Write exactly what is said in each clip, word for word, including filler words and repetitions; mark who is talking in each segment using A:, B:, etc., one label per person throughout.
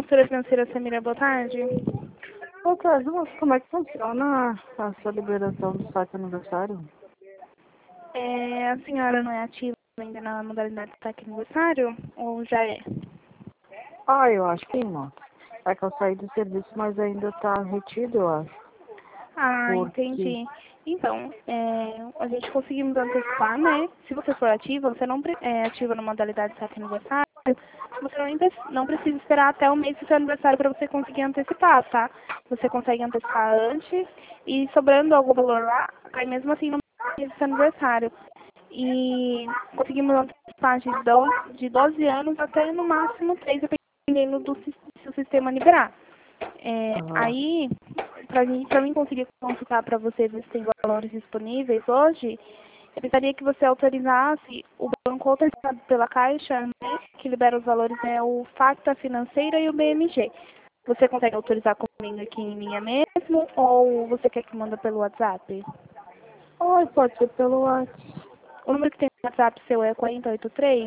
A: consultora financeira Samira, boa tarde.
B: Boa tarde, moça. Como é que funciona a sua liberação do saque aniversário?
A: É, a senhora não é ativa ainda na modalidade de saque aniversário? Ou já é?
B: Ah, eu acho que sim, moça. É que eu saí do serviço, mas ainda tá retido, eu acho.
A: Ah,
B: Porque...
A: entendi. Então, é, a gente conseguimos antecipar, né? Se você for ativa, você não pre- é ativa na modalidade de saque aniversário, você não, pre- não precisa esperar até o mês do seu aniversário para você conseguir antecipar, tá? Você consegue antecipar antes e sobrando algum valor lá, cai mesmo assim no mês do seu aniversário. E conseguimos antecipar de doze, de doze anos até no máximo três, dependendo do sis- se o sistema liberar. É,
B: Aham.
A: aí, para mim, pra mim conseguir consultar para você ver se tem valores disponíveis hoje, eu precisaria que você autorizasse o banco autorizado pela Caixa, né, que libera os valores, é o Facta Financeira e o B M G. Você consegue autorizar comigo aqui em linha mesmo, ou você quer que manda pelo WhatsApp?
B: Oi, pode ser pelo WhatsApp.
A: O número que tem no WhatsApp seu é quatro oito três?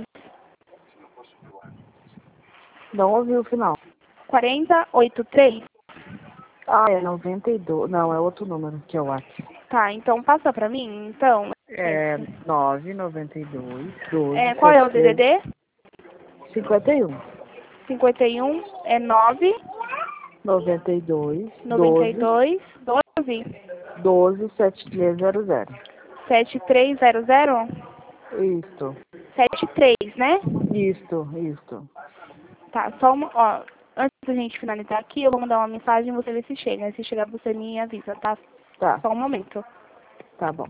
B: Não ouvi o final.
A: quatro oito três?
B: Ah, é noventa e dois. Não, é outro número que é o WhatsApp.
A: Tá, então passa pra mim, então.
B: É nove nove dois, doze,
A: É, qual é o
B: setenta e três,
A: D D D?
B: cinquenta e um.
A: cinquenta e um é nove
B: noventa e dois,
A: noventa e
B: doze,
A: dois doze
B: doze, setenta e três zero zero.
A: sete três zero zero?
B: Isto,
A: setenta e três, né?
B: isto, isto.
A: Tá, só uma, ó, antes da gente finalizar aqui, eu vou mandar uma mensagem e você vê se chega. Se chegar, você me avisa, tá?
B: Tá,
A: Só um momento.
B: tá bom.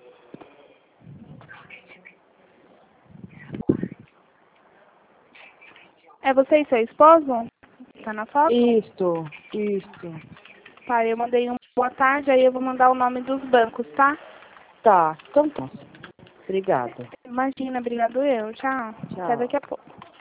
A: É você e seu esposo? Tá na foto?
B: Isto, isto.
A: Tá, eu mandei um boa tarde, aí eu vou mandar o nome dos bancos, tá?
B: Tá, então tá. Obrigada.
A: Imagina, obrigado eu. Tchau. Até
B: Tchau.
A: daqui a pouco.